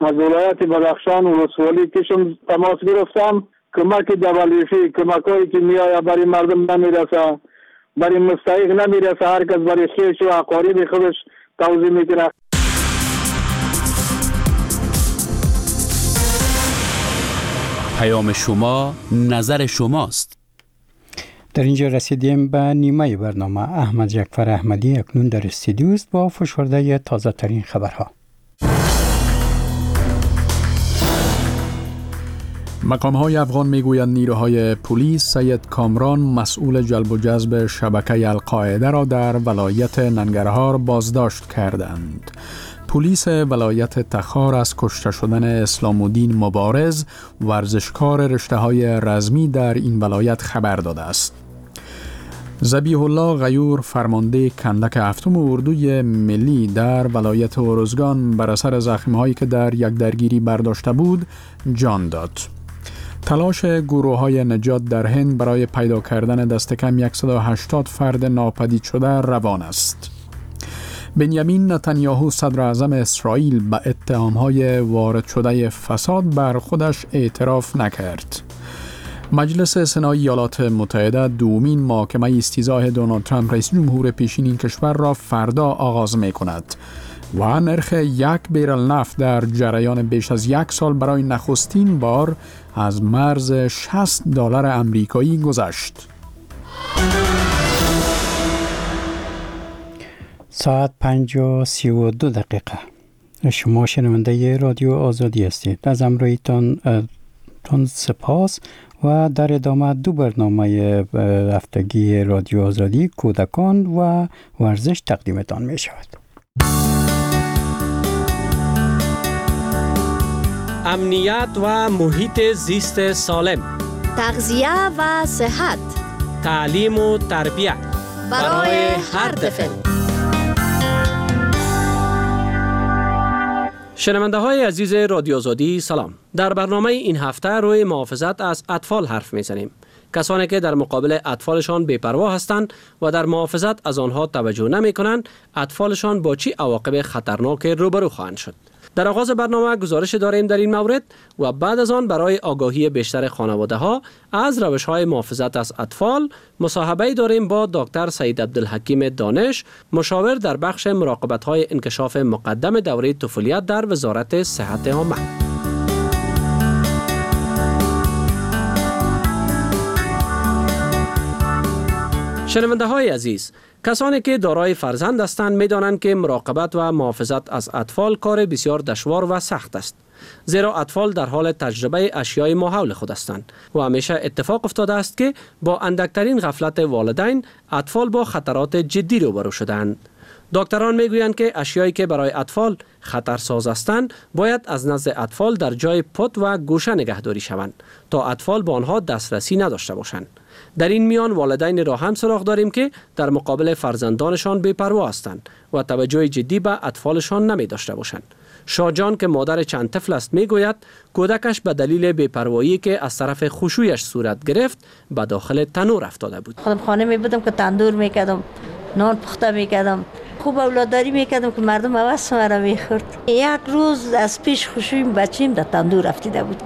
از ولایت بدخشان و ولسوالی کشم تماس گرفتم. کمک دولیفی، کمکایی که میآید برای مردم نمیرسه، برای مستحق نمیرسه، هر کس برای خویش و اقارب خودش توزیع میکنه. پیام شما، نظر شماست. در اینجا رسیدیم به نیمه برنامه. احمد جعفر احمدی اکنون در استودیو است با فشرده تازه ترین خبرها. مقام‌های افغان میگویند نیروهای پلیس سید کامران مسئول جلب و جذب شبکه القاعده را در ولایت ننگرهار بازداشت کردند. پلیس ولایت تخار از کشته شدن اسلام الدین مبارز ورزشکار رشته‌های رزمی در این ولایت خبر داده است. ذبیح الله غیور فرمانده کندک هفتم اردوی ملی در ولایت ارزگان بر اثر زخم‌هایی که در یک درگیری برداشته بود جان داد. تلاش گروه‌های نجات در هند برای پیدا کردن دست کم 180 فرد ناپدید شده روان است. بنیامین نتانیاهو صدر اعظم اسرائیل به اتهام‌های وارد شده فساد بر خودش اعتراف نکرد. مجلس سنای ایالات متحده دومین محاکمه استیضاح دونالد ترامپ رئیس جمهور پیشین این کشور را فردا آغاز می‌کند و نرخ یک بیرل نفت در جریان بیش از یک سال برای نخستین بار از مرز $60 آمریکایی گذشت. ساعت 5:32. شما شنونده رادیو آزادی هستید. از همراهیتان سپاس و در ادامه دو برنامه هفتگی رادیو آزادی، کودکان و ورزش تقدیمتان می شود. امنیت و محیط زیست سالم، تغذیه و صحت، تعلیم و تربیت برای هر طفل. شنونده های عزیز رادیو آزادی سلام. در برنامه این هفته روی محافظت از اطفال حرف میزنیم. کسانی که در مقابل اطفالشان بی‌پروا هستند و در محافظت از آنها توجه نمی کنند، اطفالشان با چه عواقب خطرناک روبرو خواهند شد. در آغاز برنامه گزارش داریم در این مورد و بعد از آن برای آگاهی بیشتر خانواده ها از روش های محافظت از اطفال مصاحبه داریم با دکتر سید عبدالحکیم دانش، مشاور در بخش مراقبت های انکشاف مقدم دوره طفولیت در وزارت صحت عامه. شنونده های عزیز، کسانی که دارای فرزند هستند می‌دانند که مراقبت و محافظت از اطفال کار بسیار دشوار و سخت است. زیرا اطفال در حال تجربه اشیای ماحول خود هستند و همیشه اتفاق افتاده است که با اندکترین غفلت والدین اطفال با خطرات جدی روبرو شدند. دکتران میگویند که اشیایی که برای اطفال خطرساز هستند باید از نزد اطفال در جای پت و گوشه نگهداری شوند تا اطفال به آنها دسترسی نداشته باشند. در این میان والدین را هم سراغ داریم که در مقابل فرزندانشان بی‌پروا هستند و توجه جدی به اطفالشان نمی داشته باشند. شاجان که مادر چند طفل است میگوید کودکش به دلیل بی‌پروایی که از طرف خوشویش صورت گرفت به داخل تنور افتاده بود. خودم خانه می بودم که تندور میکردم، نان پخته میکردم، خوب اولاداری میکردم که مردم هوس مرا میخورد. یک روز از پیش خوشویم بچیم در تندور افتیده بود.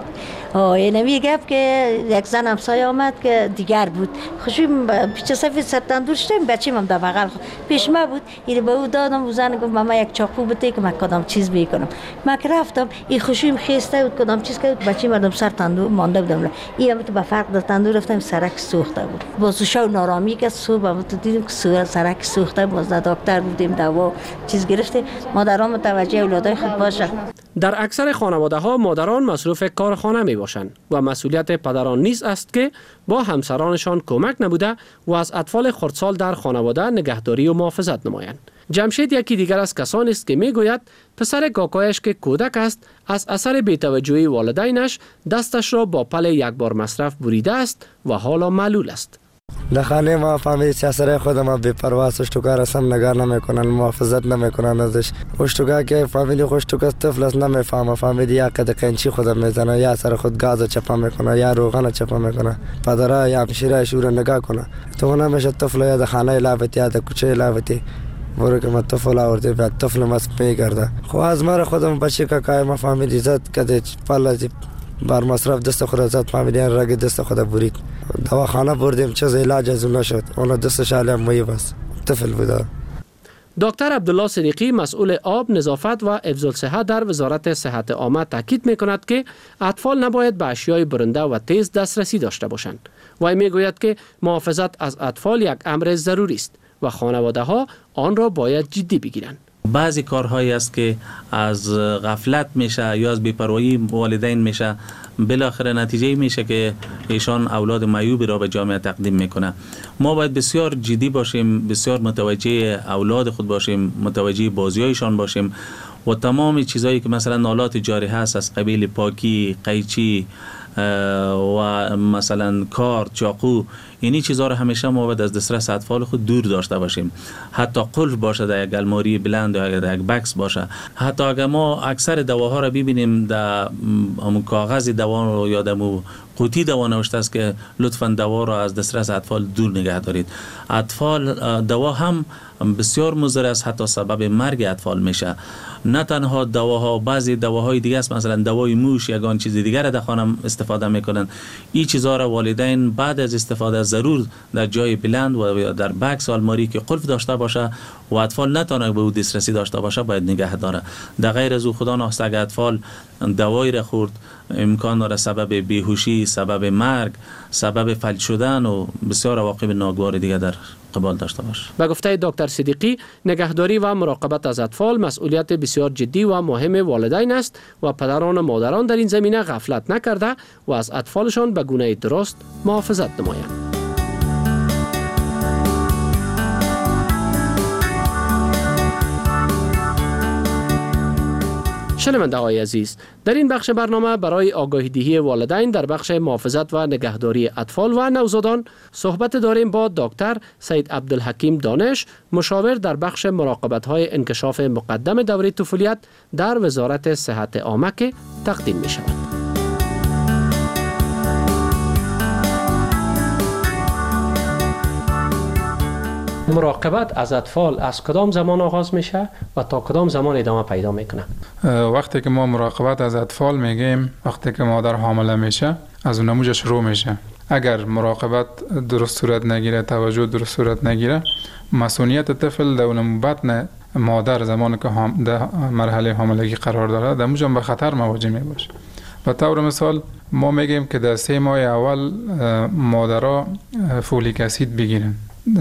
اینمی گفت که یک زن همسایه آمد که دیگر بود، خوشویم پیچ سفید سر تندور شدیم، بچیم هم در بغل پیش ما بود. این به او دادم و زن گفت ماما یک چاقو بده که من کدام چیز میکنم. من که رفتم این خوشویم خسته بود کدام چیز کرد، بچیم مردم سر تندور مانده بودم. این هم تو به فرق در تندور رفتم، سرک سوخته بود. باز شو نارامی که صبح هم تو دیدیم که سرک سوخته بود. باز دکتر بودیم، دوا چیز گرفته. مادران متوجه اولادای خود باشه. در اکثر خانواده ها مادران مصروف کار خانه می باشند و مسئولیت پدران نیز است که با همسرانشان کمک نموده و از اطفال خردسال در خانواده نگهداری و محافظت نمایند. جمشید یکی دیگر از کسانی است که میگوید پسر کاکایش که کودک است از اثر بی‌توجهی والدینش دستش را با پل یک بار مصرف بریده است و حالا معلول است. لخانه ما فهمید سیاسره خودم بی‌پروا اشتوکا رسم نگار نمیکنن، محافظت نمیکنن ازش. اشتوکا که فامیلی خوشتوکا طفل است نمیفهمه، فهمید یا قد قنچی خودم میزنه یا سر خود گاز چپا میکنه یا روغن چپا میکنه. پدرها یا همشیره شور نگاه کنه تو نمیشه طفل یا خانه لعبتی یا کوچه لعبتی برو که ما طفل آورده بعد طفل مست میگرده. خب از مرا خودم بچه که که ما فهمیدی زد کده پلازی بر مصرف دست خود زد، فهمیدی رگ دست خود برید. دواخانه بردیم چیز علاج از اون نشد، اون دستش علم مایی بس طفل بوده. دکتر عبدالله صدیقی مسئول آب، نظافت و حفظ الصحه در وزارت صحت عامه تاکید می‌کند که اطفال نباید به اشیای برنده و تیز دسترسی داشته باشند. وی میگوید که محافظت از اطفال یک امر ضروری است و خانواده‌ها آن را باید جدی بگیرند. بعضی کارهایی است که از غفلت میشه یا از بی‌پروایی والدین میشه، بالاخره نتیجه میشه که ایشان اولاد معیوبی را به جامعه تقدیم میکنه. ما باید بسیار جدی باشیم، بسیار متوجه اولاد خود باشیم، متوجه بازیایشان باشیم و تمام چیزایی که مثلا نالات جاری هست از قبیل پاکی، قیچی و مثلا کارت، چاقو، اینی چیزها رو همیشه ما باید از دسترس اطفال خود دور داشته باشیم. حتی قلف باشه در یک الماری بلند یا در یک بکس باشه. حتی اگر ما اکثر دواها رو ببینیم در همون کاغذ دوا رو یا در قوطی دوا نوشته است که لطفاً دوا رو از دسترس اطفال دور نگه دارید. اطفال دوا هم بسیار مضر است، حتی سبب مرگ اطفال میشه. نه تنها دواها، بعضی دواهای دیگه است، مثلا دوای موش یا آن چیز دیگر را در خانه استفاده میکنن. این چیزا را والدین بعد از استفاده ضرور در جای بلند و در بکس و الماری که قلف داشته باشه و اطفال نتونه به او دسترسی داشته باشه باید نگه داره. در غیر از او خدا نخواسته اگر اطفال دوایی را خورد امکان داره سبب بیهوشی، سبب مرگ، سبب فلج شدن و بسیار عواقب ناگوار دیگه در قبال داشته باشه. به گفته دکتر صدیقی، نگهداری و مراقبت از اطفال مسئولیت بسیار جدی و مهم والدین است و پدران و مادران در این زمینه غفلت نکرده و از اطفالشان به گونه درست محافظت نمایند. شنونده های عزیز، در این بخش برنامه برای آگاهی دهی والدین در بخش محافظت و نگهداری اطفال و نوزادان صحبت داریم با دکتر سید عبدالحکیم دانش، مشاور در بخش مراقبت های انکشاف مقدم دوره طفولیت در وزارت صحت عامه که تقدیم می شود. مراقبت از اطفال از کدام زمان آغاز میشه و تا کدام زمان ادامه پیدا میکنه؟ وقتی که ما مراقبت از اطفال میگیم وقتی که مادر حامله میشه از اون نموجه شروع میشه. اگر مراقبت درست صورت نگیره، توجه درست صورت نگیره، مسئولیت طفل در اون بطن مادر زمانی که در مرحله حاملگی قرار داره در اونجا به خطر مواجه میباشه. به طور مثال ما میگیم که در 3 ماه اول مادرها فولیک اسید بگیرن.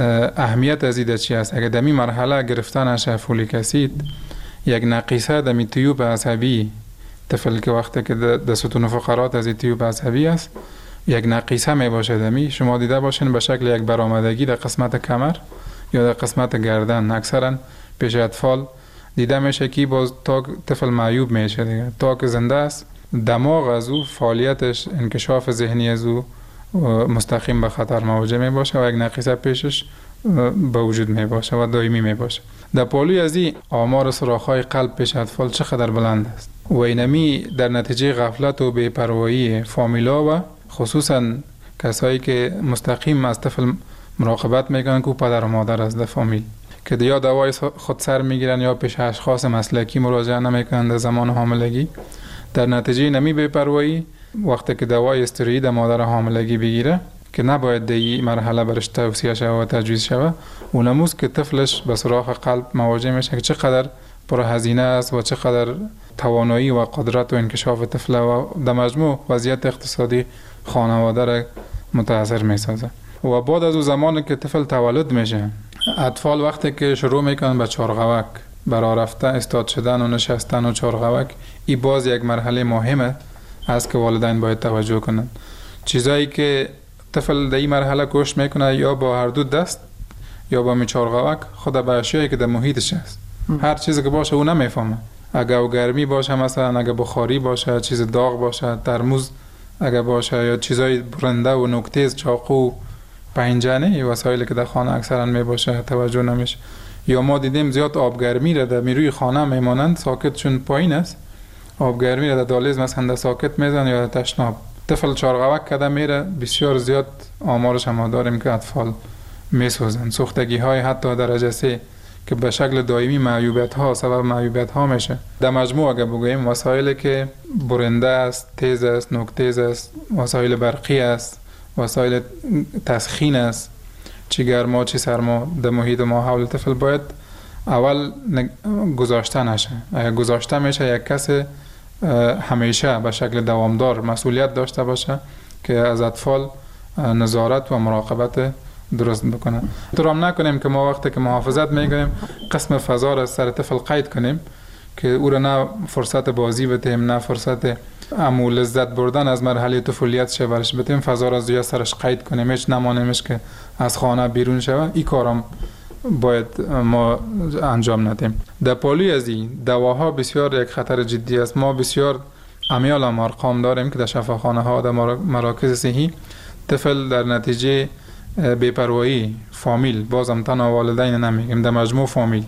اهمیت از این چی است؟ اگر در این مرحله گرفته نشه فولیک اسید، یک نقیصه در تیوب عصبی طفل که وقتی که در ستون فقرات از تیوب عصبی است یک نقیصه می باشه دمی، شما دیده باشین به شکل یک برآمدگی در قسمت کمر یا در قسمت گردن. اکثرا پیش اطفال دیده میشه که باز تا طفل معیوب میشه دیگه. تا که زنده است دماغ از او، فعالیتش، انکشاف ذهنی از او مستقیم به خطر مواجه می باشه و یک نقیصه پیشش به وجود می باشه و دائمی می باشه. در پالوی از این آمار سوراخ‌های قلب پیش اطفال چقدر بلند است و اینمی در نتیجه غفلت و بی‌پروایی فامیلا و خصوصا کسایی که مستقیم از طفل مراقبت میکنن که پدر و مادر از در فامیل که یا دوای خود سر میگیرن یا پیش اشخاص مسلکی مراجعه نمیکنن در زمان حاملگی. در نتیجه نمی بی‌پروایی وقتی که دوای استروئید مادر حاملگی بگیره که نباید در این مرحله برش توصیه شود و تجویز شود، اونموز که طفلش به سراغ قلب مواجه میشه که چقدر پرهزینه است و چقدر توانایی و قدرت و انکشاف طفل و در مجموع وضعیت اقتصادی خانواده را متاثر میسازه. و بعد از اون زمانی که طفل تولد میشه، اطفال وقتی که شروع میکنن به چارغوک، برای رفتن، استاد شدن و نشستن و چارغوک، این باز یک مرحله مهمه است که والدین باید توجه کنند. چیزایی که طفل در این مرحله کوشش میکنه یا با هر دو دست یا با چارغوک خود به اشیایی که در محیطش است. هر چیزی که باشه او نمیفهمه. اگر گرمی باشه، مثلا اگر بخاری باشه، چیز داغ باشه، ترموز اگر باشه یا چیزای برنده و نوک‌تیز، چاقو، پنجره، وسایلی که در خانه اکثرا میباشه توجه نمیشه. یا ما دیدیم زیاد آبگرمی را در روی خانه میمانند، ساکت چون پایین است، آبگرمی را در دالیز مثلا در ساکت میزن یا در تشناب. طفل چارغوک کده میره، بسیار زیاد آمارش هم داریم که اطفال میسوزن. سوختگی های حتی درجه 3 که به شکل دائمی معیوبیت ها سبب معیوبیت ها میشه. در مجموع اگر بگوییم وسایلی که برنده است، تیز است، نوک تیز است، وسایل برقی است، وسایل تسخین است، چی گرما چی سرما در محیط ما حول طفل باید اول گذاشته نشه. اگر گذاشته میشه یک کس همیشه به شکل دوامدار مسئولیت داشته باشه که از اطفال نظارت و مراقبت درست بکنه. طورم نکنیم که ما وقتی که محافظت میگوییم قسم فضا را سر طفل قید کنیم که او را نه فرصت بازی بدیم نه فرصت امو لذت بردن از مرحله طفولیت شه برش بدیم، فضا را زیاد سرش قید کنیم، هیچ نمانیمش که از خانه بیرون شود. این کارم باید ما انجام ندیم. در پالوی از این دواها بسیار یک خطر جدی است. ما بسیار امیال ارقام داریم که در شفاخانه ها در مراکز صحی طفل در نتیجه بی‌پروایی فامیل، بازم تنها والدین نمیگیم، در مجموع فامیل،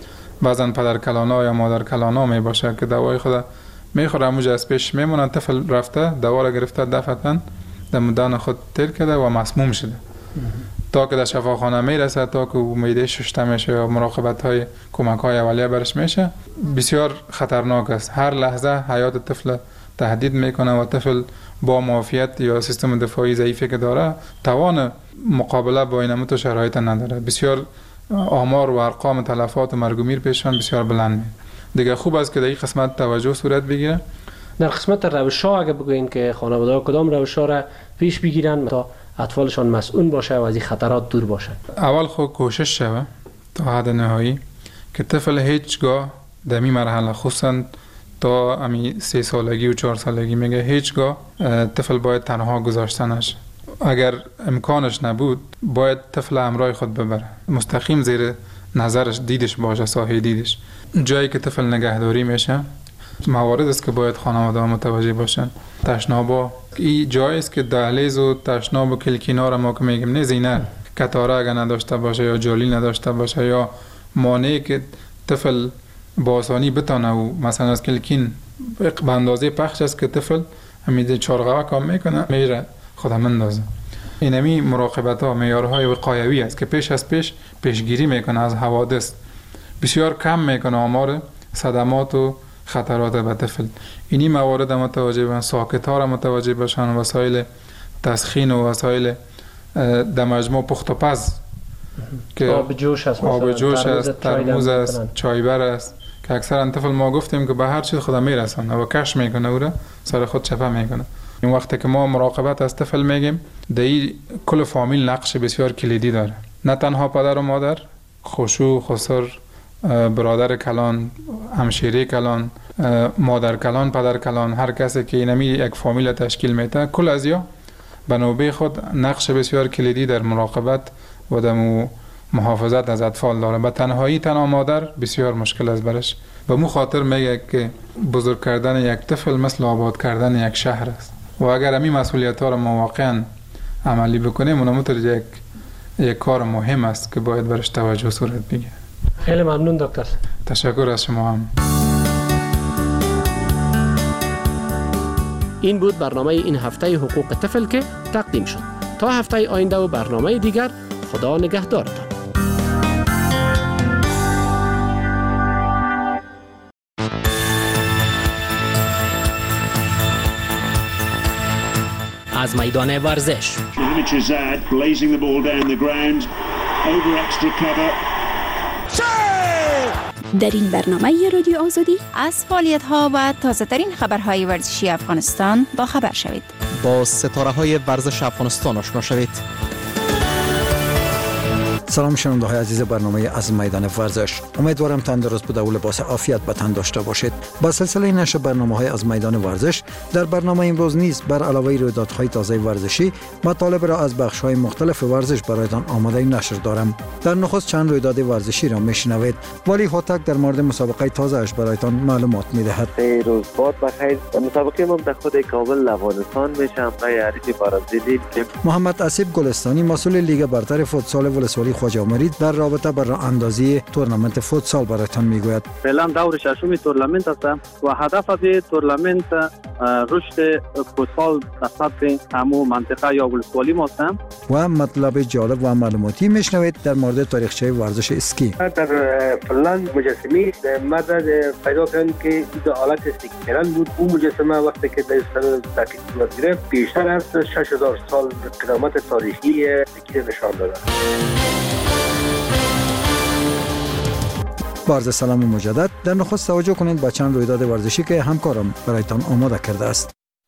بعضا پدر کلانا یا مادر کلانا می باشه که دوای خود میخوره موجه از پیش میمونه، طفل رفته دوا را گرفته دفعتاً در مدان خود تیر کرده و مسموم شده تا که در شفاخانه میرسه، تا که میده ششته میشه یا مراقبت های کمک های اولیه برش میشه. بسیار خطرناک است. هر لحظه حیات طفل تهدید میکنه و طفل با معافیت یا سیستم دفاعی ضعیفی که داره توان مقابله با این متو شرایط نداره. بسیار آمار و ارقام تلفات و مرگ و میر پیشان بسیار بلند میاد. دیگه خوب است که در این قسمت توجه صورت بگیره. در قسمت روش‌ها اگه بگوین که خانواده‌ها کدام روش‌ها را پیش بگیرن تا اطفالشان مسئول باشه و از این خطرات دور باشه؟ اول خود کوشش شوه تا حد نهایی که طفل هیچگاه در این مرحله خصوصا تا امی 3 سالگی و 4 سالگی میگه هیچگاه طفل باید تنها گذاشته نشه. اگر امکانش نبود باید طفل همراه خود ببره، مستقیم زیر نظرش دیدش باشه، سایه دیدش. جایی که طفل نگهداری میشه موارد است که باید خانواده ها متوجه باشن. تشنابا این جایی است که دهلیز و تشناب و کلکینا را ما که میگیم نه زینه کتاره اگر نداشته باشه یا جالی نداشته باشه یا مانعی که طفل با آسانی بتانه و مثلا از کلکین به اندازه پخش است که طفل همیده چارقوه کام میکنه میره خودم مندازه. اینمی مراقبت ها معیارهای وقایوی است که پیش از پیشگیری میکنه از حوادث، بسیار کم میکنه آمار صدمات و خطرات به طفل. اینی موارد متوجه باشن، ساکت ها را متوجه باشن، وسایل تسخین و وسایل در مجموع پخت و پز که آب جوش است، ترموز است، چایبر است که اکثرا طفل ما گفتیم که به هر چیز خود میرسونه و کش میکنه او را سر خود چپه میکنه. این وقتی که ما مراقبت از طفل میگیم در این کل فامیل نقش بسیار کلیدی داره، نه تنها پدر و مادر، خشوع، خسر، برادر کلان، همشیره کلان، مادر کلان، پدر کلان، هر کسی که اینمی یک فامیل تشکیل میده، کل از یا به نوبه خود نقش بسیار کلیدی در مراقبت و در محافظت از اطفال داره. به تنهایی تنها مادر بسیار مشکل است برش. به مو خاطر میگه که بزرگ کردن یک طفل مثل آباد کردن یک شهر است و اگر همین مسئولیت ها را ما واقعا عملی بکنیم اونم یک کار مهم است که باید برش توجه صورت بگیره. خیلی ممنون دکتر. تشکر از شما هم. این بود برنامه این هفته حقوق طفل که تقدیم شد. تا هفته آینده و برنامه دیگر، خدا نگهدارتان. از میدان ورزش. در این برنامه رادیو آزادی از فعالیت‌ها و تازه‌ترین خبرهای ورزشی افغانستان با خبر شوید. با ستاره‌های ورزش افغانستان آشنا شوید. سلام شنونده‌های عزیز برنامه از میدان ورزش. امیدوارم تندرست بود و لباس عافیت به تن داشته باشید. با سلسله نشر برنامه‌های از میدان ورزش در برنامه امروز نیز بر علاوه رویدادهای تازه ورزشی مطالب را از بخش‌های مختلف ورزش برایتان آماده نشر دارم. در نخست چند رویداد ورزشی را میشنوید. ولی هوتک در مورد مسابقه تازه اش برایتان معلومات میدهد. روز بعد بخیر. مسابقه ما در خود کابل افغانستان میشه. حریف برازیلی محمد اسیب گلستانی مسئول لیگ برتر فوتسال ولسوالی خواجه مرید در رابطه با راه اندازی تورنمنت فوتسال برایتان میگوید. فعلا دور ششم تورنمنت است و هدف از تورنمنت رشد فوتسال در سطح همو منطقه یا ولسوالی ما است. و مطلب جالب و معلوماتی میشنوید در مورد تاریخچه ورزش اسکی. در فنلاند مجسمه مدد پیدا کردن که این آلت اسکی بود. اون مجسمه وقتی که در استان تحقیق صورت گرفت بیشتر از 6000 سال قدامت تاریخی اسکی نشان داده. عرض سلام مجدد. در نخست توجه کنید به چند رویداد ورزشی که همکارم برایتان آماده کرده است.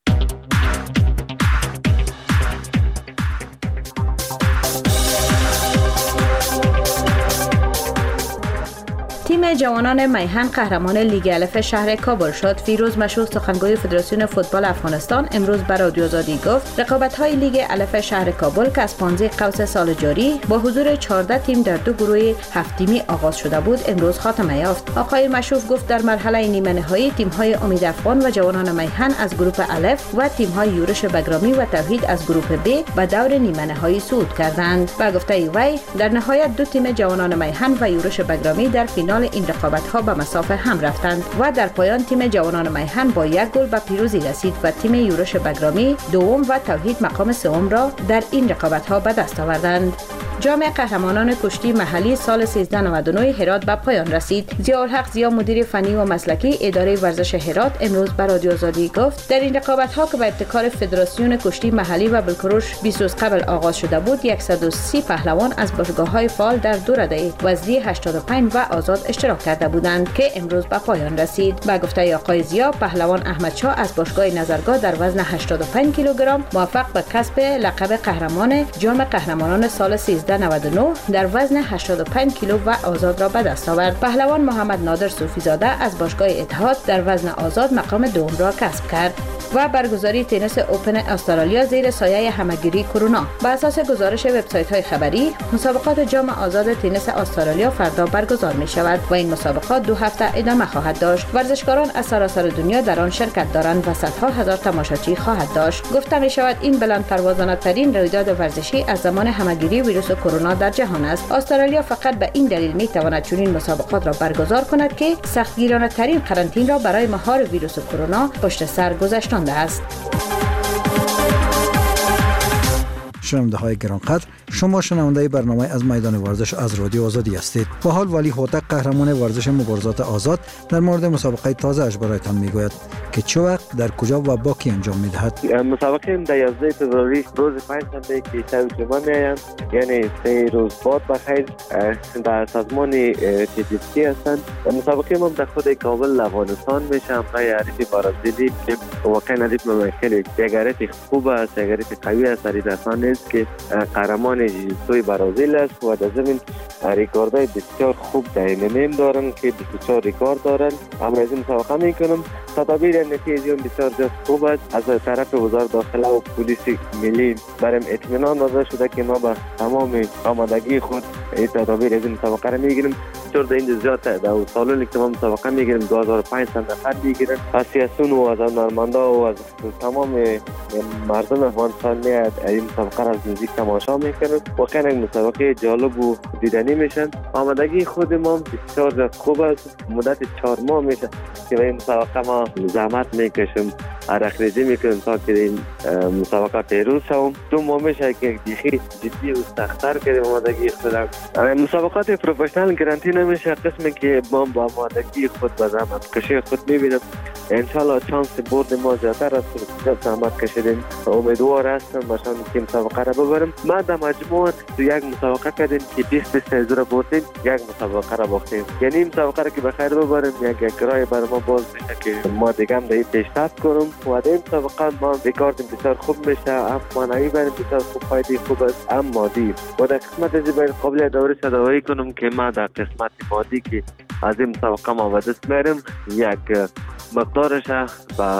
تیم جوانان میهن قهرمان لیگ الف شهر کابل شد. فیروز مشهور سخنگوی فدراسیون فوتبال افغانستان امروز به رادیو آزادی گفت رقابت‌های لیگ الف شهر کابل که از 15 قوس سال جاری با حضور 14 تیم در دو گروه 7 تیمی آغاز شده بود امروز خاتمه یافت. آقای مشهور گفت در مرحله نیمه نهایی تیم‌های امید افغان و جوانان میهن از گروه الف و تیم‌های یورش بگرامی و توحید از گروه ب به دور نیمه نهایی صعود کردند. با گفته وی در نهایت دو تیم جوانان میهن و یورش بگرامی در فینال این رقابت‌ها به مسافه هم رفتند و در پایان تیم جوانان میهن با یک گل به پیروزی رسید و تیم یورش بگرامی دوم و توحید مقام سوم را در این رقابت‌ها به دست آوردند. جام قهرمانان کشتی محلی سال 1399 هرات به پایان رسید. ضیاءالحق زیا مدیر فنی و مسلکی اداره ورزش هرات امروز به رادیو آزادی گفت در این رقابت‌ها که به ابتکار فدراسیون کشتی محلی و بالکروش 20 روز قبل آغاز شده بود 130 پهلوان از باشگاه‌های فعال در دو رده وزنی 85 و آزاد اشتراک کرده بودند که امروز به پایان رسید. با گفته آقای زیا پهلوان احمد شاه از باشگاه نظرگاه در وزن 85 کیلوگرم موفق به کسب لقب قهرمان جام قهرمانان سال 1399 در وزن 85 کیلو و آزاد را به دست آورد. پهلوان محمد نادر صوفی زاده از باشگاه اتحاد در وزن آزاد مقام دوم را کسب کرد. و برگزاری تنیس اوپن استرالیا زیر سایه همگیری کرونا. بر اساس گزارش وبسایت‌های خبری مسابقات جام آزاد تنیس استرالیا فردا برگزار می‌شود و این مسابقات 2 هفته ادامه خواهد داشت. ورزشکاران از سراسر دنیا در آن شرکت دارند و صدها هزار تماشاچی خواهد داشت. گفته می‌شود این بلندپروازانه ترین رویداد ورزشی از زمان همگیری ویروس کرونا در جهان است. استرالیا فقط به این دلیل می‌تواند چنین مسابقات را برگزار کند که سختگیرانه ترین قرنطینه را برای مهار ویروس کرونا پشت سر گذاشتند است. شنونده های گرانقدر، شما شنونده برنامه از میدان ورزش از رادیو آزادی هستید. با حال ولی هوتک قهرمان ورزش مبارزات آزاد در مورد مسابقه تازه اش برایتان میگوید که چه وقت در کجا و با کی انجام میدهد. مسابقه در 11 فوریه روز پنجشنبه که شب جمعه میآیند، یعنی 3 روز بعد بخیر در سازمان TTC هستند. مسابقه ما در خود کابل افغانستان میشه. همراه عریف برازیلی که واقعا عریف خیلی یک خوب است، یک قوی است، رسانه است که قهرمان جیتوی برازیل است و در ضمن ریکوردهای بسیار خوب در MMA دارن که 24 ریکورد دارن. هم از این مسابقه میکنم. تدابیر نتیجه بسیار جز خوب است. از طرف وزارت داخله و پلیس ملی برام اطمینان داده شده که ما با تمام آمادگی خود این تدابیر از این مسابقه را میگیریم. چون در اینجا زیاد در سالونی که ما مسابقه میگیریم 2500 نفر میگیرن. از سیاسون و از هنرمندا و از تمام مردم افغانستان میاد این مسابقه را از نزدیک تماشا میکنن. واقعا یک مسابقه جالب و دیدنی میشن. آمادگی خود ما بسیار زیاد خوب است. مدت 4 ماه میشه که به این مسابقه ما زحمت میکشیم، عرق ریزی میکنیم تا که این مسابقه پیروز شوم. 2 ماه میشه که دیگه جدی و سخت‌تر کردیم آمادگی خودم. مسابقات پروفشنال گارانتی نمیشه. قسمی که ما با آمادگی خود و زحمت کشی خود میبینم انشالله چانس برد ما زیادتر است. زحمت کشیدیم، امیدوار هستم باشم که مسابقه را ببرم. ما در مجموع یک مسابقه کردیم که 20 را بردیم، یک مسابقه را باختیم. یعنی مسابقه را که بخیر ببریم یک راه برای ما باز میشه که ما دیگه هم در پیشرفت کنم و در این مسابقه ما ریکورد بسیار خوب میشه. هم معنوی برای بسیار خوب فایده خوب است، هم مادی. و در قسمت از باید قابل دوری صداوایی کنم که ما در قسمت مادی که از این مسابقه ما به دست میارم یک مقدارش با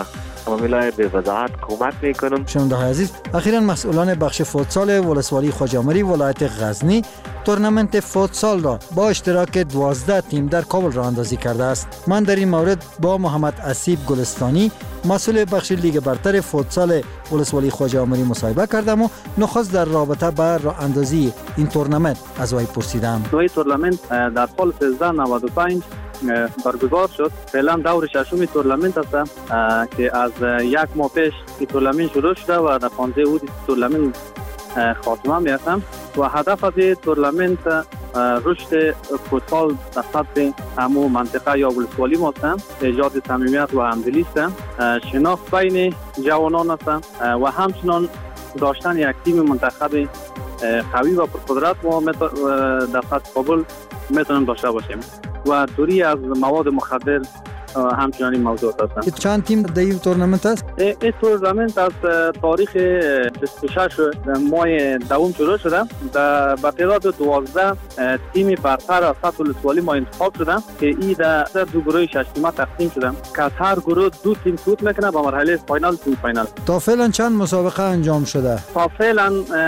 فامیلای به وضاحت کمک میکنم. شنونده های عزیز، اخیراً مسئولان بخش فوتسال ولسوالی خواجه‌آمری ولایت غزنی تورنمنت فوتسال را با اشتراک 12 تیم در کابل راه اندازی کرده است. من در این مورد با محمد اسیب گلستانی مسئول بخش لیگ برتر فوتسال ولسوالی خواجه‌آمری مصاحبه کردم و نخست در رابطه با راه اندازی این تورنمنت از وی پرسیدم. این تورنمنت در سال 1395 برگزار شد. فعلا دور ششم تورنمنت است که از یک ماه پیش این تورنمنت شروع شده و در 15 اود تورنمنت خاتمه می‌یابد و هدف از این تورنمنت رشد فوتبال در سطح همو منطقه یا ولسوالی ما است، ایجاد صمیمیت و همدلی است، شناخت بین جوانان است و همچنین داشتن یک تیم منتخب قوی و پرقدرت ما در سطح کابل میتونیم داشته باشیم و دوری از مواد مخدر همچنان این موضوع هستند. چند تیم در این تورنمنت است؟ این تورنمنت از تاریخ 26 ماه دوم شروع شده. به تعداد 12 تیم برتر از سطح ولسوالی ما انتخاب شده که این در دو گروه 6 تیمه تقسیم شده که از هر گروه 2 تیم صعود میکنه به مرحله فاینال تیم فاینال. تا فعلا چند مسابقه انجام شده؟ تا فعلا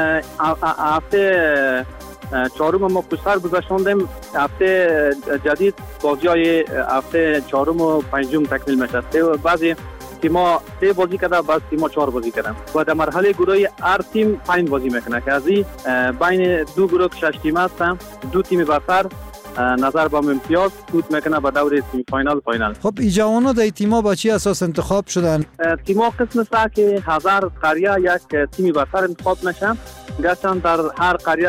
هفته چهارم ما پشتر گذاشتیم. هفته جدید بازی‌های هفته چهارم و پنجم تکمیل میشه. بعضی تیم‌ها 3 بازی کرده، بعضی تیم‌ها 4 بازی کردن و در مرحله گروهی هر تیم 5 بازی میکنه که از این بین دو گروه 6 تیم هستن، 2 تیم برتر نظر به امتیاز صعود میکنه به دور سمی فاینال فاینال. خب این جوان‌ها در تیم‌ها با چی اساس انتخاب شدن؟ تیم‌ها قسم است که هزار قریه یک تیمی برتر انتخاب میشن. گرچه در هر قریه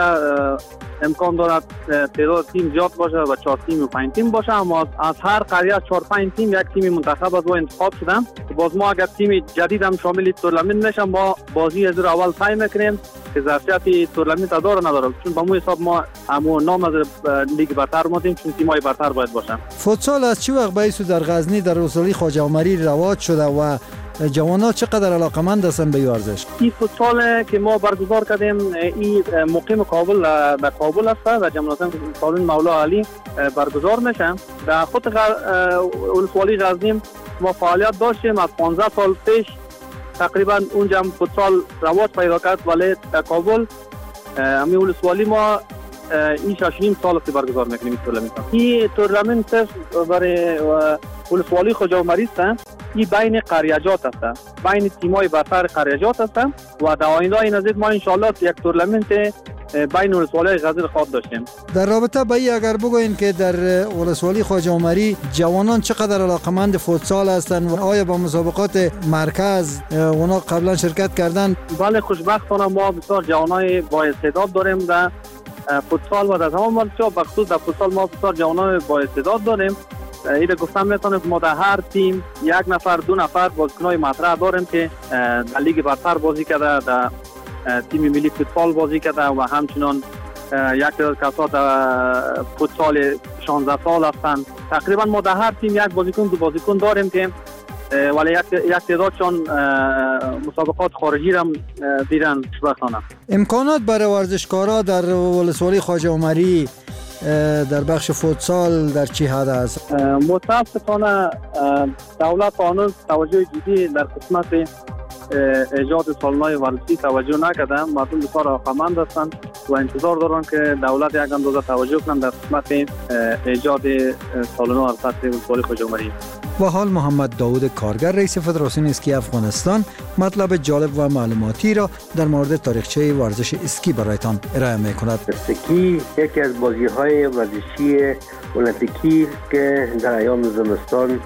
امکان دارد تعداد تیم زیاد باشه و 4 تیم و 5 تیم باشه، اما از هر قریه 4 5 تیم یک تیم منتخب از او انتخاب شدن. باز ما اگر تیم جدید هم شامل تورنمنت نشه، ما بازی از اول طی میکنیم که ظرفیت تورنمنت داره نداره، چون با مو حساب ما همون نام از لیگ برتر مودیم، چون تیم‌های برتر باید باشن. فوتسال از چه وقت باعث در غزنی در ولسوالی خواجه‌آمری رواج شده و جوانان چقدر علاقمند هستند به ورزش؟ این فوتسال که ما برگزار کردیم این مقیم کابل در کابل است و جمعیت سالن مولا علی برگزار میشه. در خود ولسوالی غزنی ما فعالیت داشتیم از 15 سال پیش تقریبا اونجا فوتسال رواج پیدا کرد، ولی در کابل همین ولسوالی ما این 6 سال است برگزار میکنیم. این تورنمنت برای ولسوالی خواجه‌آمری است. این بین قریجات است، بین تیم‌های برتر قریجات است و در آینده این نزدیک ما ان شاء الله یک تورنمنت بین ولسوالی غزنی خواهد داشتیم. در رابطه با این اگر بگوین که در ولسوالی خواجه‌آمری جوانان چقدر علاقمند فوتسال هستند و آیا با مسابقات مرکز اونا قبلا شرکت کردند؟ بله، خوشبختانه ما بسیار جوانای با استعداد داریم در فوتسال و در تمام منطقه. بخصوص در فوتسال ما بسیار جوانای با استعداد داریم. ایده گفتم میتونم ما در هر تیم 1 نفر 2 نفر بازیکنای مطرح داریم که در لیگ برتر بازی کرده، در تیم ملی فوتبال بازی کرده و همچنان یک تعداد کسا در فوتسال 16 سال هستند. تقریبا ما در هر تیم 1 بازیکن 2 بازیکن داریم که ولی یک تعدادشان مسابقات خارجی را دیدن. خوشبختانه امکانات برای ورزشکارا در ولسوالی خواجه‌آمری در بخش فوتسال در چی حد است؟ متاسفانه دولت هنوز توجه جدی در قسمت ایجاد سالن‌های ورزشی توجه نکرده. مردم بسیار علاقه‌مند هستند و انتظار دارن که دولت یک اندازه توجه کنند در قسمت ایجاد سالن‌ها در سطح ولسوالی خواجه‌آمری. و حال محمد داود کارگر رئیس فدراسیون اسکی افغانستان مطلب جالب و معلوماتی را در مورد تاریخچه ورزش اسکی برایتان ارائه می‌کند. اسکی یکی از بازی‌های ورزشی المپیکی که در ایام زمستان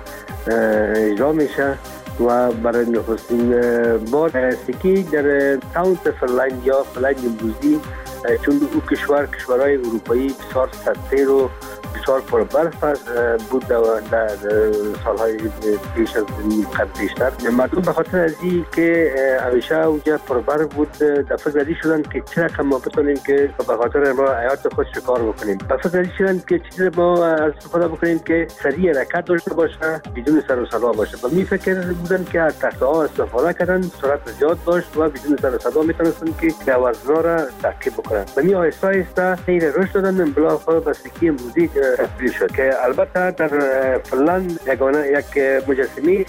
اجرا میشه و برای نخستین بار اسکی در تاونت فرلند یا فرلند امروزی، چون او کشورهای اروپایی بسیار سرسیر و بسیار پربرف بود در سالهای پیش از قبل پیشتر. مردم به خاطر از این که همیشه اونجا پربرف بود در فکر ازی شدن که چرا کم ما بتونیم که به خاطر ما حیات خود شکار بکنیم. به فکر ازی شدن که چیزی ما از استفاده بکنیم که سریع حرکت داشته باشه، بدون سر و صدا باشه. و می فکر بودن که از تخته‌ها استفاده کردن، سرعت زیاد داشت و بدون سر و صدا میتونستن که وزنا را تعقیب بکنن. و می آهسته آهسته سیر رشد دادن. بالاخره به اسکی امروزی تبدیل شد که البته در فنلاند یک مجسمه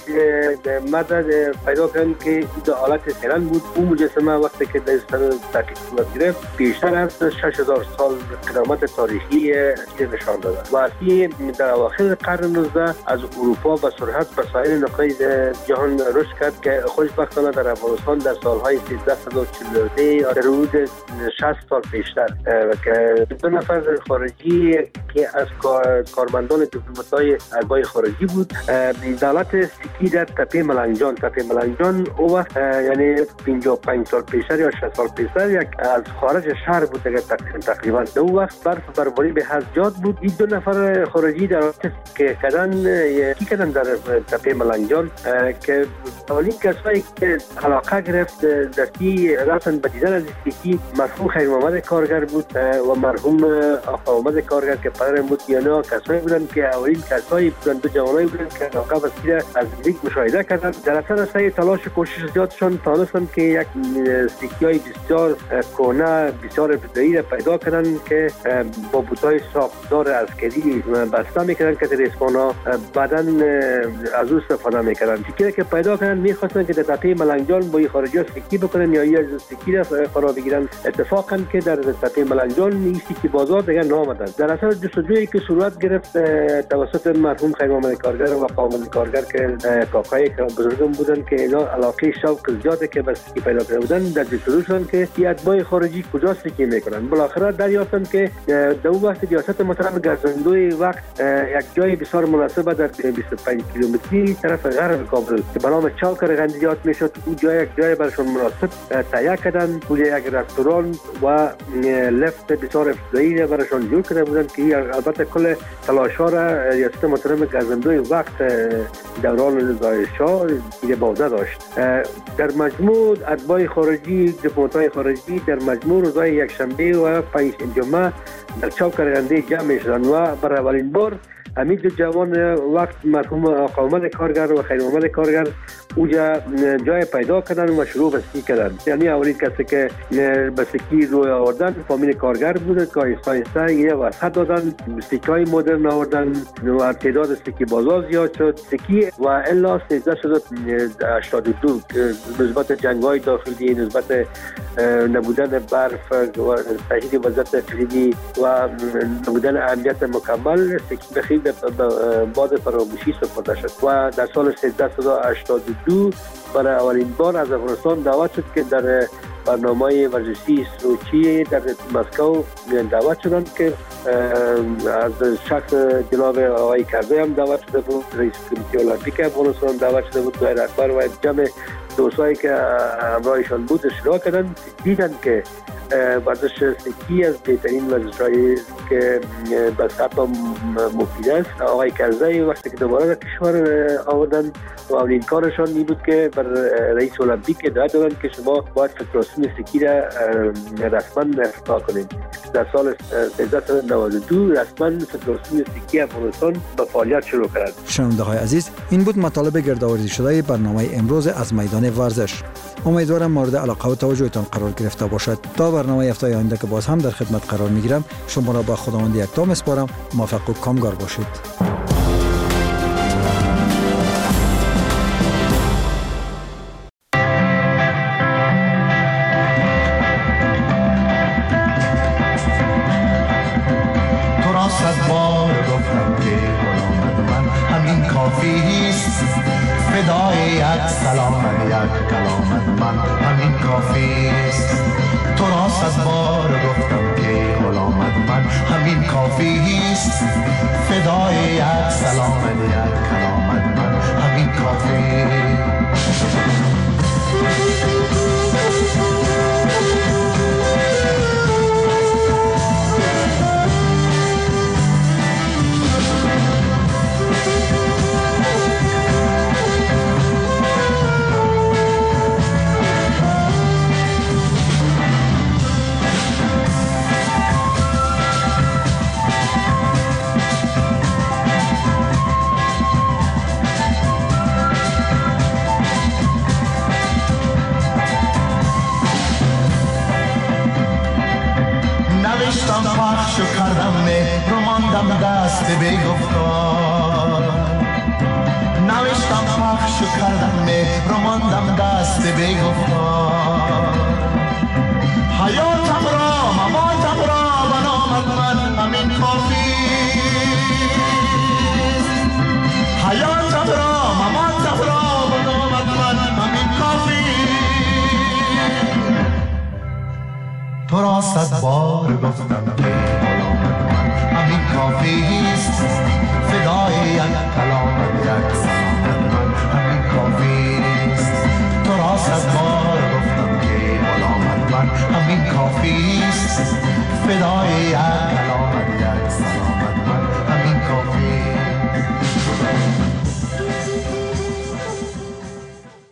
مدد پیدا کردن که این حالت فعلا بود. اون مجسمه وقتی که در تحقیق صورت گرفت بیشتر از 6000 سال قدامت تاریخی نشان داده و اصلی در اواخر قرن 19 از اروپا به سرعت به سایر نقاط جهان رشد کرد که خوشبختانه در افغانستان در سالهای 1343 در حدود 60 سال پیشتر که 2 نفر خارجی که از کارمندان دیپلمات‌های اربای خارجی بود دولت سیکی در تپه ملنگجان او وقت یعنی 55 سال پیشتر یا 60 سال پیشتر یک از خارج شهر بود تقریبا. در اون وقت برف بروری به حد زیاد بود. این 2 نفر خارجی در که کردن در تپه ملنگجان که اولین کسایی که علاقه گرفت در کی رفتن به دیدن از سیکی مرحوم خیر محمد کارگر بود و مرحوم آقا محمد کارگر که پدرم بود. یعنی کسایی بودن که اولین کسایی بودن، 2 جوانایی بودن که علاقه وسیله از نزدیک مشاهده کردن. در اثر سعی تلاش کوشش زیادشان توانستند که یک سکه‌ای بسیار کهنه بسیار ابتدایی را پیدا کردن که با بوت‌های ساختار عسکری بسته می‌کردن که ریسمان‌ها بعداً از او استفاده می‌کردن. سکه‌ای که پیدا کردن می‌خواستن که در تپه ملنگجان با خارجی‌ها سکه بکنن یا از سکه را فرا بگیرن. اتفاقاً که در تپه ملنگجان این سکه بازار دیگر نآمدن. در اثر جستجویی که صورت گرفت توسط مرحوم خیر محمد کارگر و قامل کارگر که کاکای بزرگم بودن که اینا علاقه شوق زیاده که بس سکه پیدا کرده بودن در جستجوشون که اتباع خارجی کجا سکه میکنن. بالاخره دریافتن که در اون وقت ریاست محترم گرزندوی وقت یک جای بسیار مناسب در 25 کیلومتری طرف غرب کابل که به نام چوک رغندیات میشد. اون جای یک جای برشون مناسب تهیه کردن. اونجا یک رستوران و لفت بسیار ابتدایی برشون جور کرده بودن که البته کل تلاش‌ها را ریاست محترم گرزندوی وقت دوران رضای شاه دیگه باوده داشت. در مجموع اتباع خارجی، دیپلمات‌های خارجی در مجموع روزهای یکشنبه و پنجشنبه در چوک رغندی جمع می‌شدند و برای اولین بار همین 2 جوان وقت مرحوم آقا محمد کارگر و خیر محمد کارگر اونجا جای پیدا کردن و شروع به سکی کردن. یعنی اولین کسی که به سکی روی آوردن فامیل کارگر بوده که آیسته یه وسط دادن، سکی‌های مدرن آوردن و تعداد سکی بازار زیاد شد. سکی و الا 1382 نسبت جنگ‌های داخلی، نسبت نبودن برف و تشدید وضعیت اقلیمی و نبودن امنیت مکمل سکی بخیر باد فراموشی سپرده شد و در سال 1382 برای اولین بار از افغانستان دعوت شد که در برنامه ورزشی سوچی در مسکو دعوت شدند که از شخص جناب آقای کرزی هم دعوت شده بود، رئیس کمیته المپیک افغانستان دعوت شده بود، ظاهر اکبر و جمع دوستایی که همراهشان بود اشتراک کردند. دیدند که ورزش سکی از بهترین ورزش‌هایی که به صحت مفید است. آقای کرزی وقتی که دوباره در کشور آوردن و اولین کارشان این بود که بر رئیس المپیک هدایت دادند که شما باید فدراسیون سکی را رسما افتتاح کنید. در سال 1392 رسما فدراسیون سکی افغانستان به فعالیت شروع کرد. شنونده‌های عزیز، این بود مطالب گردآوری شده برنامه امروز از میدان ورزش. امیدوارم مورد علاقه و توجهتان قرار گرفته باشد. تا برنامه هفته آینده که باز هم در خدمت قرار میگیرم، شما را با خداوند یکتا میسپارم. موفق و کامگار باشید. تو را 100 بار گفتم که غلامت من همین کافی است، فدای یک سلام یک کلامت من همین کافی است. تو را 100 بار گفتم که غلامت من همین کافی است، فدای یک سلام یک کلامت من همین کافی است. و کردم مهر و ماندم دست به گفتار نوشتم پخش و کردم مهر و ماندم دست به گفتار حیاتم را مماتم را بنامد من همین کافی حیاتم را مماتم را بنامد من همین کافی تو را 100 بار گفتم که غلامت من همین کافی است فدای یک کلامت یک سلامت من همین کافی است تو را 100 بار گفتم که غلامت من همین کافی